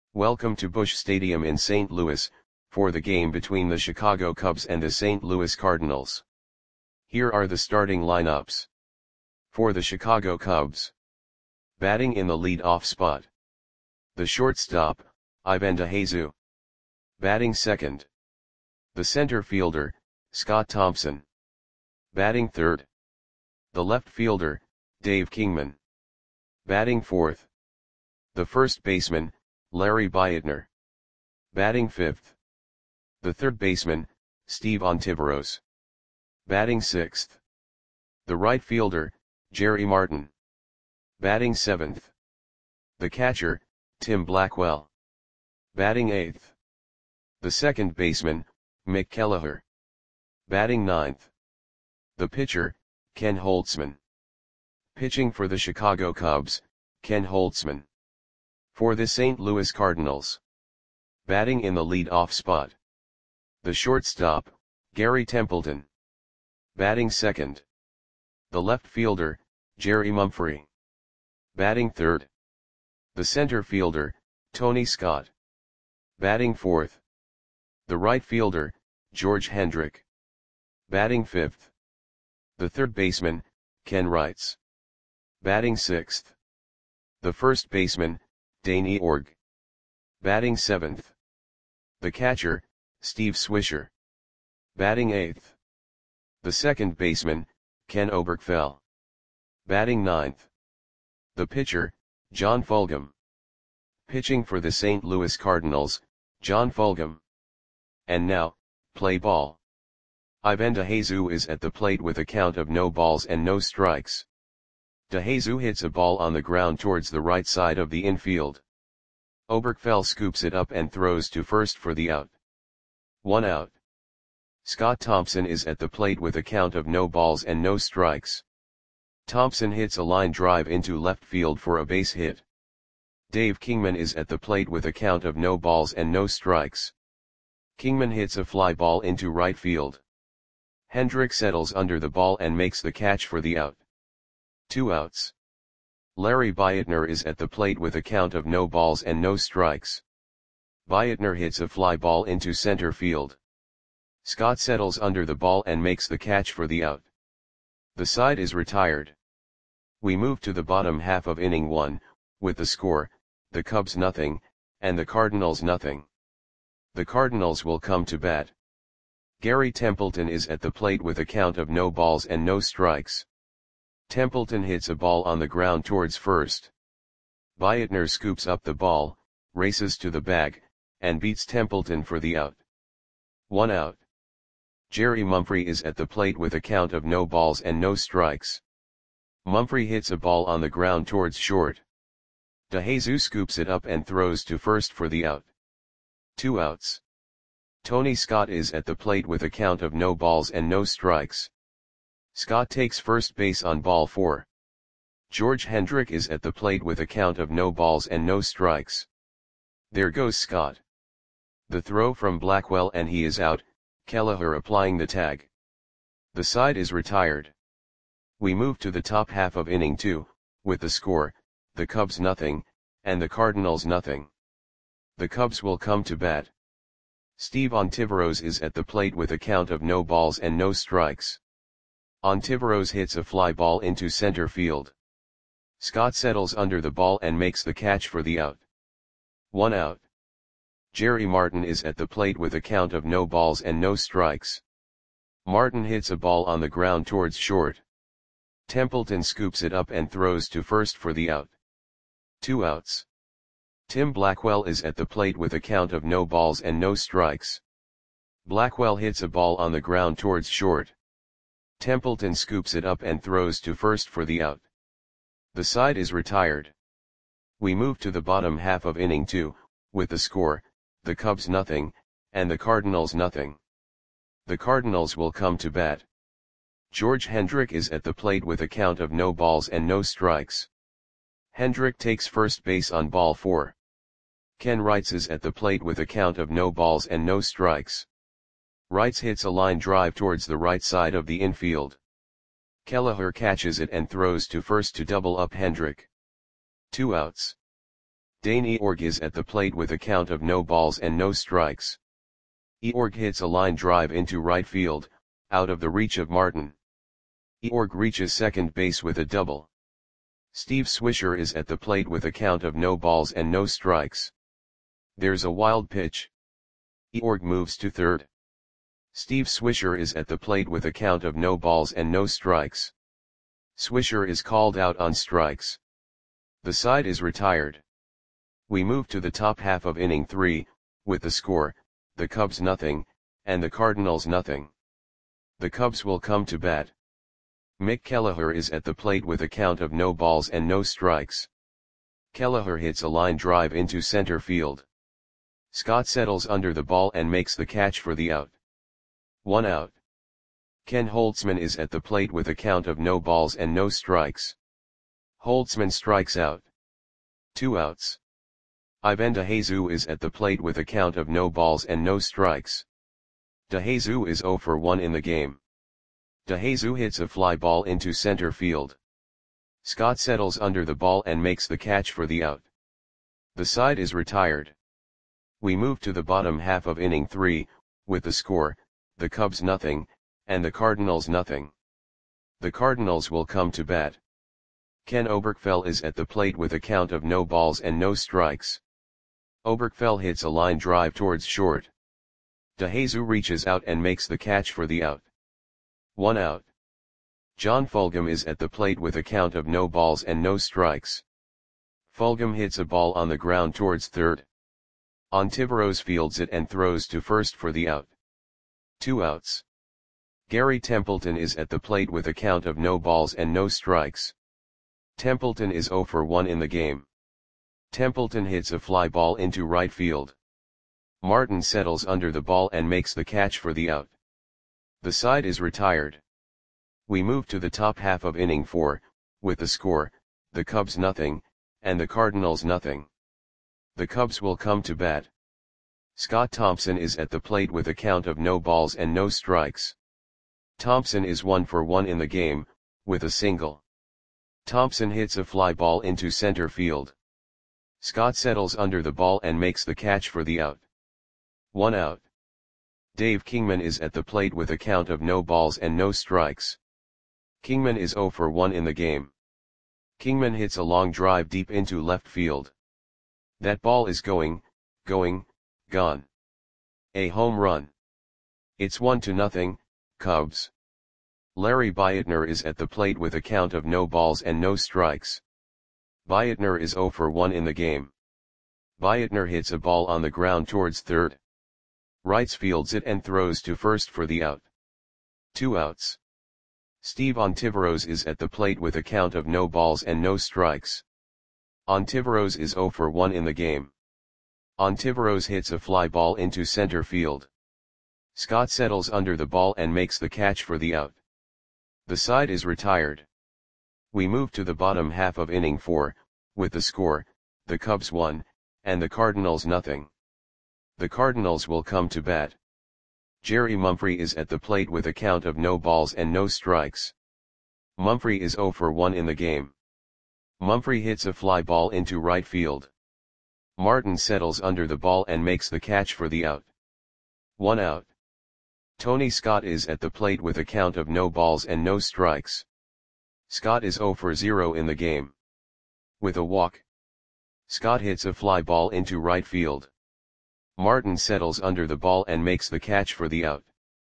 Welcome to Busch Stadium in St. Louis, for the game between the Chicago Cubs and the St. Louis Cardinals. Here are the starting lineups. For the Chicago Cubs. Batting in the lead-off spot. The shortstop, Ivan DeJesus. Batting second. The center fielder, Scott Thompson. Batting third. The left fielder, Dave Kingman. Batting fourth. The first baseman, Larry Boytner. Batting fifth. The third baseman, Steve Ontiveros. Batting sixth. The right fielder, Jerry Martin. Batting seventh. The catcher, Tim Blackwell. Batting eighth. The second baseman, Mick Kelleher. Batting ninth. The pitcher, Ken Holtzman. Pitching for the Chicago Cubs, Ken Holtzman. For the St. Louis Cardinals. Batting in the lead-off spot. The shortstop, Gary Templeton. Batting second. The left fielder, Jerry Mumphrey. Batting third. The center fielder, Tony Scott. Batting fourth. The right fielder, George Hendrick. Batting fifth. The third baseman, Ken Wrights. Batting sixth. The first baseman, Danny Org. Batting seventh. The catcher, Steve Swisher. Batting eighth. The second baseman, Ken Oberkfell. Batting ninth. The pitcher, John Fulgham. Pitching for the St. Louis Cardinals, John Fulgham. And now, play ball. Ivan DeJesus is at the plate with a count of no balls and no strikes. DeJesus hits a ball on the ground towards the right side of the infield. Oberkfell scoops it up and throws to first for the out. 1 out. Scott Thompson is at the plate with a count of no balls and no strikes. Thompson hits a line drive into left field for a base hit. Dave Kingman is at the plate with a count of no balls and no strikes. Kingman hits a fly ball into right field. Hendrick settles under the ball and makes the catch for the out. 2 outs. Larry Boytner is at the plate with a count of no balls and no strikes. Boytner hits a fly ball into center field. Scott settles under the ball and makes the catch for the out. The side is retired. We move to the bottom half of inning 1, with the score, the Cubs nothing, and the Cardinals nothing. The Cardinals will come to bat. Gary Templeton is at the plate with a count of no balls and no strikes. Templeton hits a ball on the ground towards first. Boytner scoops up the ball, races to the bag, and beats Templeton for the out. 1 out. Jerry Mumphrey is at the plate with a count of no balls and no strikes. Mumphrey hits a ball on the ground towards short. DeJesus scoops it up and throws to first for the out. 2 outs. Tony Scott is at the plate with a count of no balls and no strikes. Scott takes first base on ball 4. George Hendrick is at the plate with a count of no balls and no strikes. There goes Scott. The throw from Blackwell and he is out, Kelleher applying the tag. The side is retired. We move to the top half of inning 2, with the score, the Cubs nothing, and the Cardinals nothing. The Cubs will come to bat. Steve Ontiveros is at the plate with a count of no balls and no strikes. Ontiveros hits a fly ball into center field. Scott settles under the ball and makes the catch for the out. 1 out. Jerry Martin is at the plate with a count of no balls and no strikes. Martin hits a ball on the ground towards short. Templeton scoops it up and throws to first for the out. 2 outs. Tim Blackwell is at the plate with a count of no balls and no strikes. Blackwell hits a ball on the ground towards short. Templeton scoops it up and throws to first for the out. The side is retired. We move to the bottom half of inning 2, with the score, the Cubs nothing, and the Cardinals nothing. The Cardinals will come to bat. George Hendrick is at the plate with a count of no balls and no strikes. Hendrick takes first base on ball 4. Ken Wrights is at the plate with a count of no balls and no strikes. Wrights hits a line drive towards the right side of the infield. Kelleher catches it and throws to first to double up Hendrick. 2 outs. Dane Eorg is at the plate with a count of no balls and no strikes. Eorg hits a line drive into right field, out of the reach of Martin. Eorg reaches second base with a double. Steve Swisher is at the plate with a count of no balls and no strikes. There's a wild pitch. Eorg moves to third. Steve Swisher is at the plate with a count of no balls and no strikes. Swisher is called out on strikes. The side is retired. We move to the top half of inning 3, with the score, the Cubs nothing, and the Cardinals nothing. The Cubs will come to bat. Mick Kelleher is at the plate with a count of no balls and no strikes. Kelleher hits a line drive into center field. Scott settles under the ball and makes the catch for the out. 1 out. Ken Holtzman is at the plate with a count of no balls and no strikes. Holtzman strikes out. 2 outs. Ivan DeJesus is at the plate with a count of no balls and no strikes. DeJesus is 0 for 1 in the game. DeJesus hits a fly ball into center field. Scott settles under the ball and makes the catch for the out. The side is retired. We move to the bottom half of inning 3, with the score, the Cubs nothing, and the Cardinals nothing. The Cardinals will come to bat. Ken Oberkfell is at the plate with a count of no balls and no strikes. Oberkfell hits a line drive towards short. DeJesus reaches out and makes the catch for the out. 1 out. John Fulgham is at the plate with a count of no balls and no strikes. Fulgham hits a ball on the ground towards third. Ontiveros fields it and throws to first for the out. 2 outs. Gary Templeton is at the plate with a count of no balls and no strikes. Templeton is 0 for 1 in the game. Templeton hits a fly ball into right field. Martin settles under the ball and makes the catch for the out. The side is retired. We move to the top half of inning 4, with the score, the Cubs nothing, and the Cardinals nothing. The Cubs will come to bat. Scott Thompson is at the plate with a count of no balls and no strikes. Thompson is 1 for 1 in the game, with a single. Thompson hits a fly ball into center field. Scott settles under the ball and makes the catch for the out. 1 out. Dave Kingman is at the plate with a count of no balls and no strikes. Kingman is 0 for 1 in the game. Kingman hits a long drive deep into left field. That ball is gone. A home run. It's 1-0, Cubs. Larry Beitner is at the plate with a count of no balls and no strikes. Beitner is 0 for 1 in the game. Beitner hits a ball on the ground towards third. Wrights fields it and throws to first for the out. 2 outs. Steve Ontiveros is at the plate with a count of no balls and no strikes. Ontiveros is 0 for 1 in the game. Ontiveros hits a fly ball into center field. Scott settles under the ball and makes the catch for the out. The side is retired. We move to the bottom half of inning 4, with the score, the Cubs 1, and the Cardinals nothing. The Cardinals will come to bat. Jerry Mumphrey is at the plate with a count of no balls and no strikes. Mumphrey is 0 for 1 in the game. Mumphrey hits a fly ball into right field. Martin settles under the ball and makes the catch for the out. 1 out. Tony Scott is at the plate with a count of no balls and no strikes. Scott is 0 for 0 in the game. With a walk. Scott hits a fly ball into right field. Martin settles under the ball and makes the catch for the out.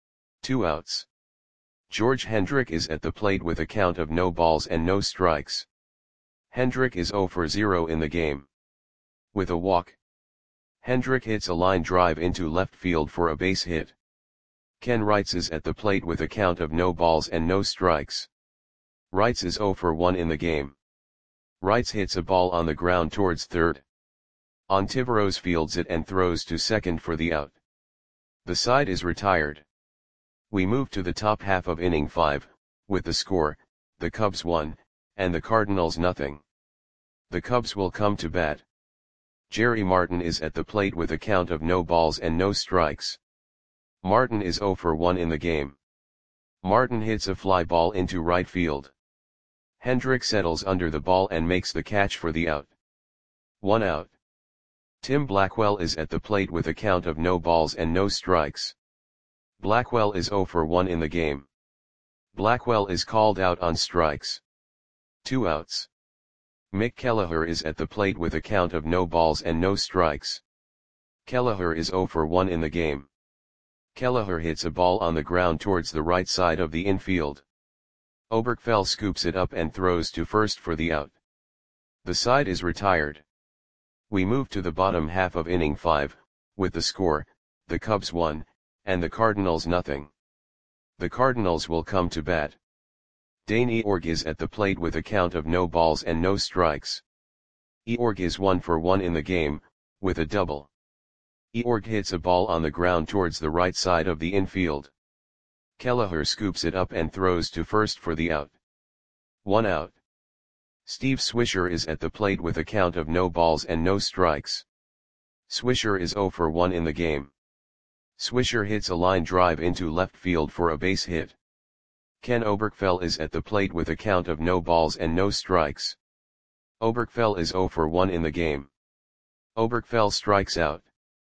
2 outs. George Hendrick is at the plate with a count of no balls and no strikes. Hendrick is 0 for 0 in the game. With a walk. Hendrick hits a line drive into left field for a base hit. Ken Wrights is at the plate with a count of no balls and no strikes. Wrights is 0 for 1 in the game. Wrights hits a ball on the ground towards third. Ontiveros fields it and throws to second for the out. The side is retired. We move to the top half of inning 5, with the score, the Cubs 1, and the Cardinals nothing. The Cubs will come to bat. Jerry Martin is at the plate with a count of no balls and no strikes. Martin is 0 for 1 in the game. Martin hits a fly ball into right field. Hendrick settles under the ball and makes the catch for the out. 1 out. Tim Blackwell is at the plate with a count of no balls and no strikes. Blackwell is 0 for 1 in the game. Blackwell is called out on strikes. 2 outs. Mick Kelleher is at the plate with a count of no balls and no strikes. Kelleher is 0 for 1 in the game. Kelleher hits a ball on the ground towards the right side of the infield. Oberkfell scoops it up and throws to first for the out. The side is retired. We move to the bottom half of inning 5, with the score, the Cubs 1, and the Cardinals nothing. The Cardinals will come to bat. Dane Eorg is at the plate with a count of no balls and no strikes. Eorg is 1 for 1 in the game, with a double. Eorg hits a ball on the ground towards the right side of the infield. Kelleher scoops it up and throws to first for the out. 1 out. Steve Swisher is at the plate with a count of no balls and no strikes. Swisher is 0 for 1 in the game. Swisher hits a line drive into left field for a base hit. Ken Oberkfell is at the plate with a count of no balls and no strikes. Oberkfell is 0 for 1 in the game. Oberkfell strikes out.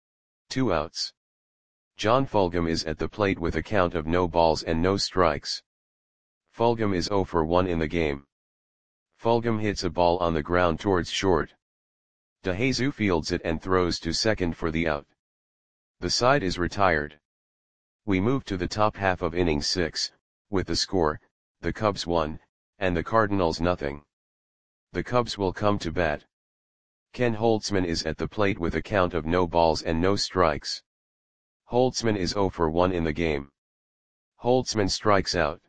2 outs. John Fulgham is at the plate with a count of no balls and no strikes. Fulgham is 0 for 1 in the game. Fulgham hits a ball on the ground towards short. DeJesus fields it and throws to second for the out. The side is retired. We move to the top half of inning 6, with the score, the Cubs 1, and the Cardinals nothing. The Cubs will come to bat. Ken Holtzman is at the plate with a count of no balls and no strikes. Holtzman is 0 for 1 in the game. Holtzman strikes out.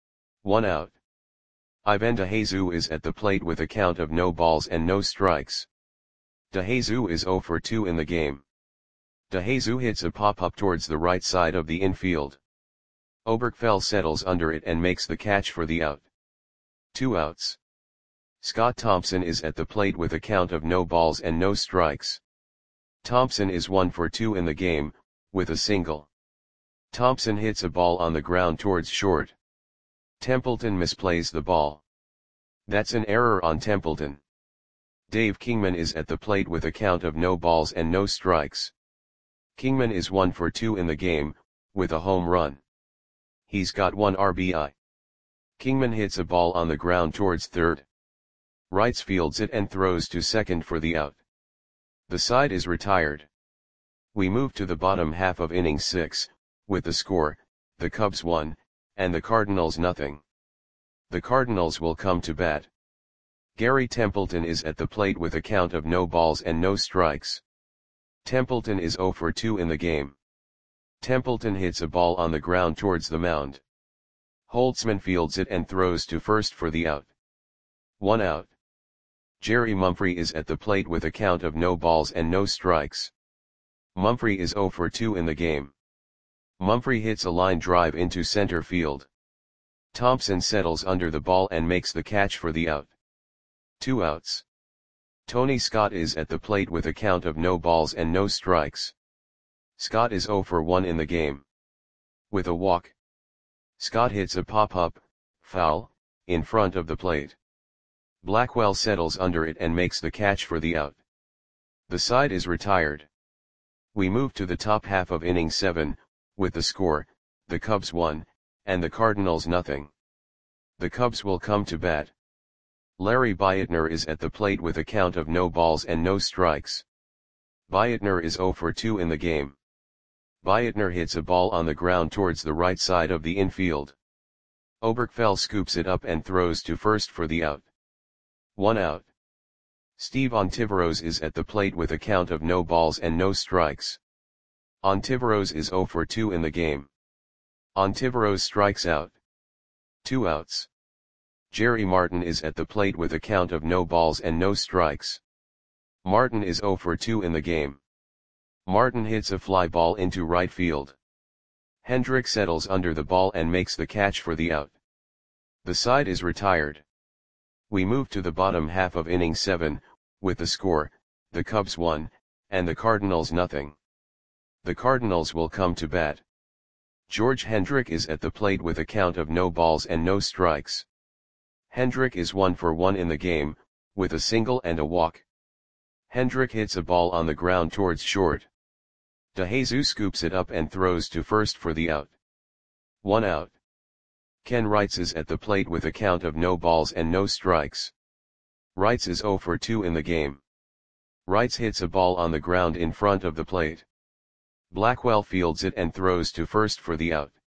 1 out. Ivan DeJesus is at the plate with a count of no balls and no strikes. DeJesus is 0 for 2 in the game. DeJesus hits a pop-up towards the right side of the infield. Oberkfell settles under it and makes the catch for the out. 2 outs. Scott Thompson is at the plate with a count of no balls and no strikes. Thompson is 1 for 2 in the game, with a single. Thompson hits a ball on the ground towards short. Templeton misplays the ball. That's an error on Templeton. Dave Kingman is at the plate with a count of no balls and no strikes. Kingman is 1 for 2 in the game, with a home run. He's got 1 RBI. Kingman hits a ball on the ground towards third. Wrights fields it and throws to second for the out. The side is retired. We move to the bottom half of inning 6, with the score, the Cubs 1, and the Cardinals nothing. The Cardinals will come to bat. Gary Templeton is at the plate with a count of no balls and no strikes. Templeton is 0 for 2 in the game. Templeton hits a ball on the ground towards the mound. Holtzman fields it and throws to first for the out. 1 out. Jerry Mumphrey is at the plate with a count of no balls and no strikes. Mumphrey is 0 for 2 in the game. Mumphrey hits a line drive into center field. Thompson settles under the ball and makes the catch for the out. 2 outs. Tony Scott is at the plate with a count of no balls and no strikes. Scott is 0 for 1 in the game. With a walk. Scott hits a pop-up, foul, in front of the plate. Blackwell settles under it and makes the catch for the out. The side is retired. We move to the top half of inning 7, with the score, the Cubs 1, and the Cardinals nothing. The Cubs will come to bat. Larry Beitner is at the plate with a count of no balls and no strikes. Beitner is 0 for 2 in the game. Beitner hits a ball on the ground towards the right side of the infield. Oberkfell scoops it up and throws to first for the out. 1 out. Steve Ontiveros is at the plate with a count of no balls and no strikes. Ontiveros is 0 for 2 in the game. Ontiveros strikes out. 2 outs. Jerry Martin is at the plate with a count of no balls and no strikes. Martin is 0 for 2 in the game. Martin hits a fly ball into right field. Hendrick settles under the ball and makes the catch for the out. The side is retired. We move to the bottom half of inning 7, with the score, the Cubs 1, and the Cardinals nothing. The Cardinals will come to bat. George Hendrick is at the plate with a count of no balls and no strikes. Hendrick is 1 for 1 in the game, with a single and a walk. Hendrick hits a ball on the ground towards short. DeJesus scoops it up and throws to first for the out. 1 out. Ken Wrights is at the plate with a count of no balls and no strikes. Wrights is 0 for 2 in the game. Wrights hits a ball on the ground in front of the plate. Blackwell fields it and throws to first for the out.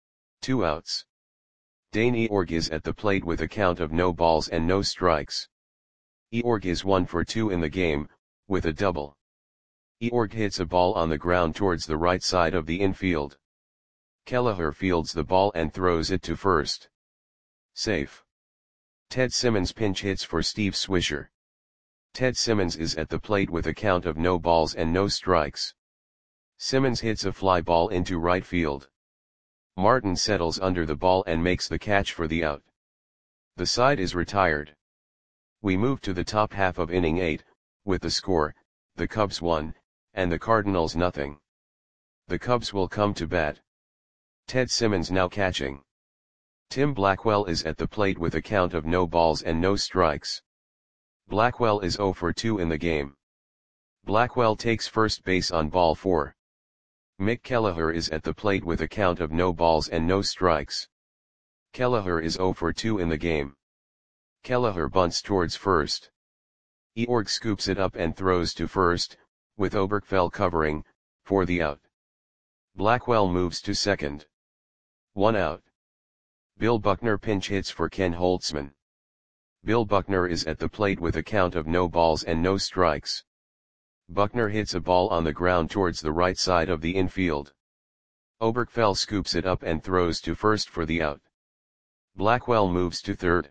2 outs. Dane Eorg is at the plate with a count of no balls and no strikes. Eorg is 1 for 2 in the game, with a double. Eorg hits a ball on the ground towards the right side of the infield. Kelleher fields the ball and throws it to first. Safe. Ted Simmons pinch hits for Steve Swisher. Ted Simmons is at the plate with a count of no balls and no strikes. Simmons hits a fly ball into right field. Martin settles under the ball and makes the catch for the out. The side is retired. We move to the top half of inning 8, with the score, the Cubs 1, and the Cardinals nothing. The Cubs will come to bat. Ted Simmons now catching. Tim Blackwell is at the plate with a count of no balls and no strikes. Blackwell is 0 for 2 in the game. Blackwell takes first base on ball 4. Mick Kelleher is at the plate with a count of no balls and no strikes. Kelleher is 0 for 2 in the game. Kelleher bunts towards first. Eorg scoops it up and throws to first, with Oberkfell covering, for the out. Blackwell moves to second. 1 out. Bill Buckner pinch hits for Ken Holtzman. Bill Buckner is at the plate with a count of no balls and no strikes. Buckner hits a ball on the ground towards the right side of the infield. Oberkfell scoops it up and throws to first for the out. Blackwell moves to third.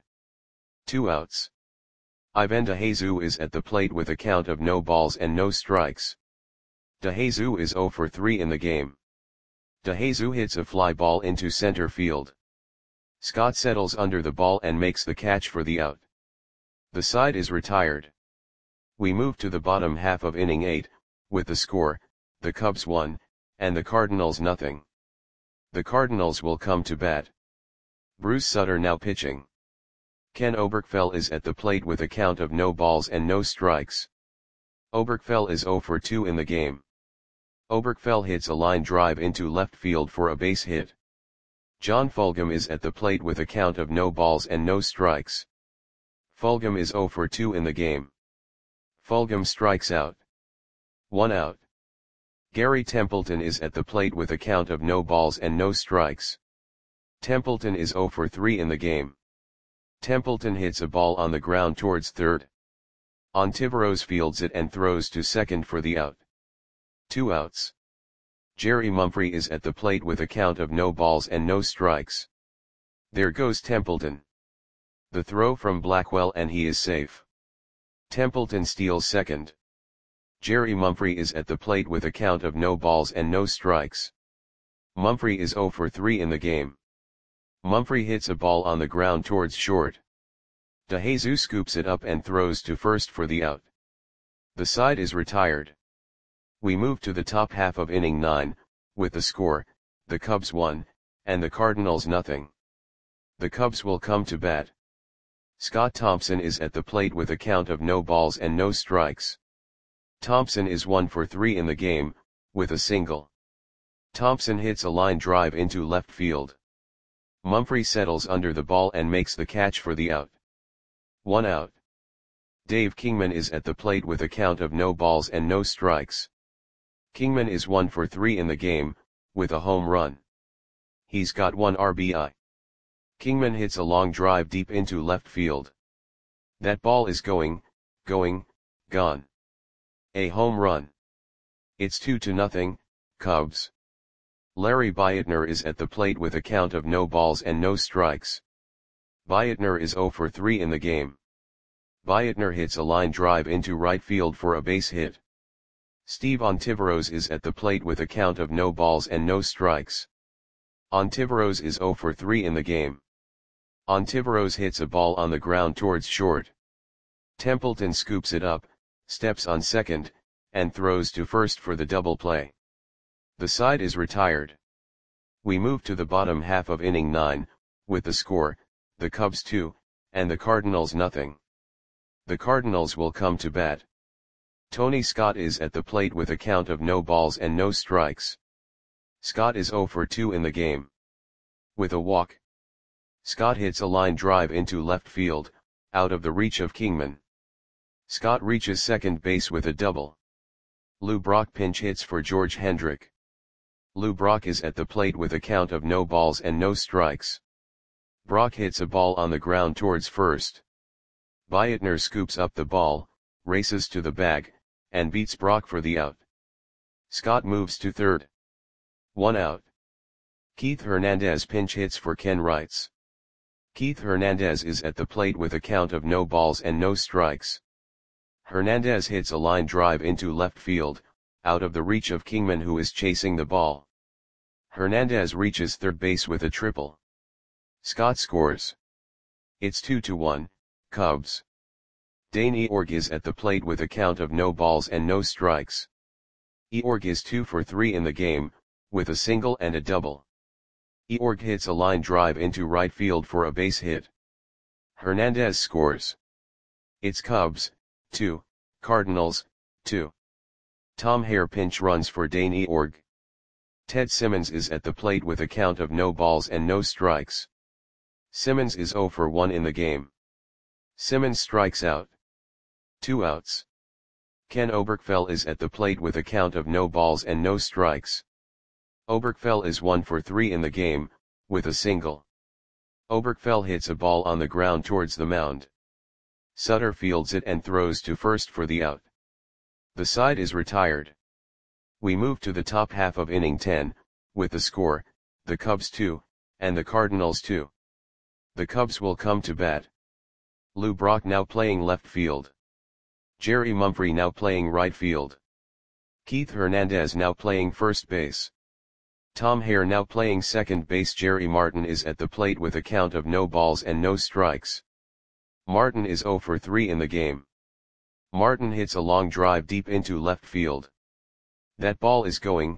2 outs. Ivan DeJesus is at the plate with a count of no balls and no strikes. DeJesus is 0 for 3 in the game. DeJesus hits a fly ball into center field. Scott settles under the ball and makes the catch for the out. The side is retired. We move to the bottom half of inning 8, with the score, the Cubs 1, and the Cardinals nothing. The Cardinals will come to bat. Bruce Sutter now pitching. Ken Oberkfell is at the plate with a count of no balls and no strikes. Oberkfell is 0 for 2 in the game. Oberkfell hits a line drive into left field for a base hit. John Fulgham is at the plate with a count of no balls and no strikes. Fulgham is 0 for 2 in the game. Fulgham strikes out. 1 out. Gary Templeton is at the plate with a count of no balls and no strikes. Templeton is 0 for 3 in the game. Templeton hits a ball on the ground towards third. Ontiveros fields it and throws to second for the out. 2 outs. Jerry Mumphrey is at the plate with a count of no balls and no strikes. There goes Templeton. The throw from Blackwell and he is safe. Templeton steals second. Jerry Mumphrey is at the plate with a count of no balls and no strikes. Mumphrey is 0 for 3 in the game. Mumphrey hits a ball on the ground towards short. DeJesus scoops it up and throws to first for the out. The side is retired. We move to the top half of inning 9, with the score, the Cubs 1, and the Cardinals nothing. The Cubs will come to bat. Scott Thompson is at the plate with a count of no balls and no strikes. Thompson is 1 for 3 in the game, with a single. Thompson hits a line drive into left field. Mumphrey settles under the ball and makes the catch for the out. 1 out. Dave Kingman is at the plate with a count of no balls and no strikes. Kingman is 1 for 3 in the game, with a home run. He's got 1 RBI. Kingman hits a long drive deep into left field. That ball is going, gone. A home run. It's 2-0, Cubs. Larry Beitner is at the plate with a count of no balls and no strikes. Beitner is 0 for 3 in the game. Beitner hits a line drive into right field for a base hit. Steve Ontiveros is at the plate with a count of no balls and no strikes. Ontiveros is 0 for 3 in the game. Ontiveros hits a ball on the ground towards short. Templeton scoops it up, steps on second, and throws to first for the double play. The side is retired. We move to the bottom half of inning 9, with the score, the Cubs 2, and the Cardinals nothing. The Cardinals will come to bat. Tony Scott is at the plate with a count of no balls and no strikes. Scott is 0 for 2 in the game. With a walk, Scott hits a line drive into left field, out of the reach of Kingman. Scott reaches second base with a double. Lou Brock pinch hits for George Hendrick. Lou Brock is at the plate with a count of no balls and no strikes. Brock hits a ball on the ground towards first. Beitner scoops up the ball, races to the bag, and beats Brock for the out. Scott moves to third. 1 out. Keith Hernandez pinch hits for Ken Wrights. Keith Hernandez is at the plate with a count of no balls and no strikes. Hernandez hits a line drive into left field, out of the reach of Kingman, who is chasing the ball. Hernandez reaches third base with a triple. Scott scores. It's 2-1, Cubs. Dane Eorg is at the plate with a count of no balls and no strikes. Eorg is 2 for 3 in the game, with a single and a double. Eorg hits a line drive into right field for a base hit. Hernandez scores. It's Cubs, 2, Cardinals, 2. Tom Hare pinch runs for Dane Eorg. Ted Simmons is at the plate with a count of no balls and no strikes. Simmons is 0 for 1 in the game. Simmons strikes out. 2 outs. Ken Oberkfell is at the plate with a count of no balls and no strikes. Oberkfell is 1 for 3 in the game, with a single. Oberkfell hits a ball on the ground towards the mound. Sutter fields it and throws to first for the out. The side is retired. We move to the top half of inning 10, with the score, the Cubs 2, and the Cardinals 2. The Cubs will come to bat. Lou Brock now playing left field. Jerry Mumphrey now playing right field. Keith Hernandez now playing first base. Tom Hare now playing second base. Jerry Martin is at the plate with a count of no balls and no strikes. Martin is 0 for 3 in the game. Martin hits a long drive deep into left field. That ball is gone.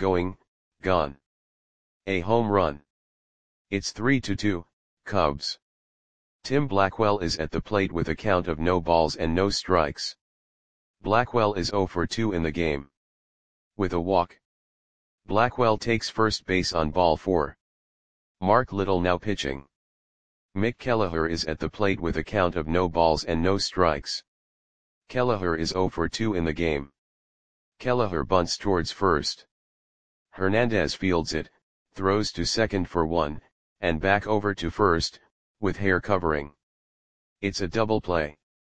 A home run. It's 3-2, Cubs. Tim Blackwell is at the plate with a count of no balls and no strikes. Blackwell is 0 for 2 in the game. With a walk, Blackwell takes first base on ball 4. Mark Little now pitching. Mick Kelleher is at the plate with a count of no balls and no strikes. Kelleher is 0 for 2 in the game. Kelleher bunts towards first. Hernandez fields it, throws to second for 1, and back over to first, with Hare covering. It's a double play.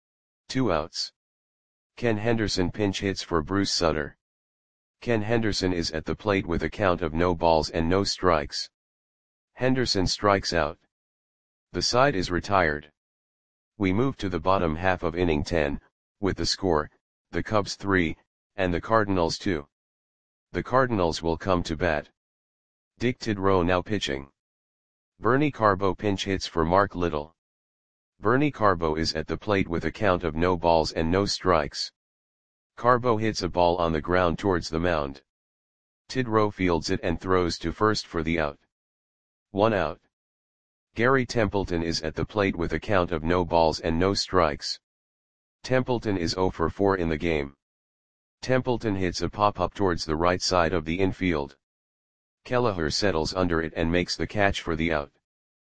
2 outs. Ken Henderson pinch hits for Bruce Sutter. Ken Henderson is at the plate with a count of no balls and no strikes. Henderson strikes out. The side is retired. We move to the bottom half of inning 10, with the score, the Cubs 3, and the Cardinals 2. The Cardinals will come to bat. Dick Tidrow now pitching. Bernie Carbo pinch hits for Mark Little. Bernie Carbo is at the plate with a count of no balls and no strikes. Carbo hits a ball on the ground towards the mound. Tidrow fields it and throws to first for the out. 1 out. Gary Templeton is at the plate with a count of no balls and no strikes. Templeton is 0 for 4 in the game. Templeton hits a pop-up towards the right side of the infield. Kelleher settles under it and makes the catch for the out.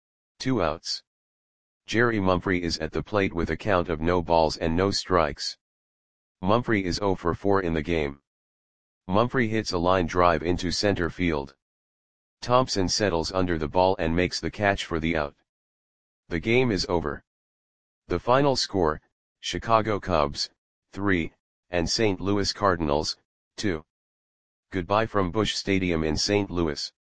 2 outs. Jerry Mumphrey is at the plate with a count of no balls and no strikes. Mumphrey is 0 for 4 in the game. Mumphrey hits a line drive into center field. Thompson settles under the ball and makes the catch for the out. The game is over. The final score, Chicago Cubs, 3, and St. Louis Cardinals, 2. Goodbye from Busch Stadium in St. Louis.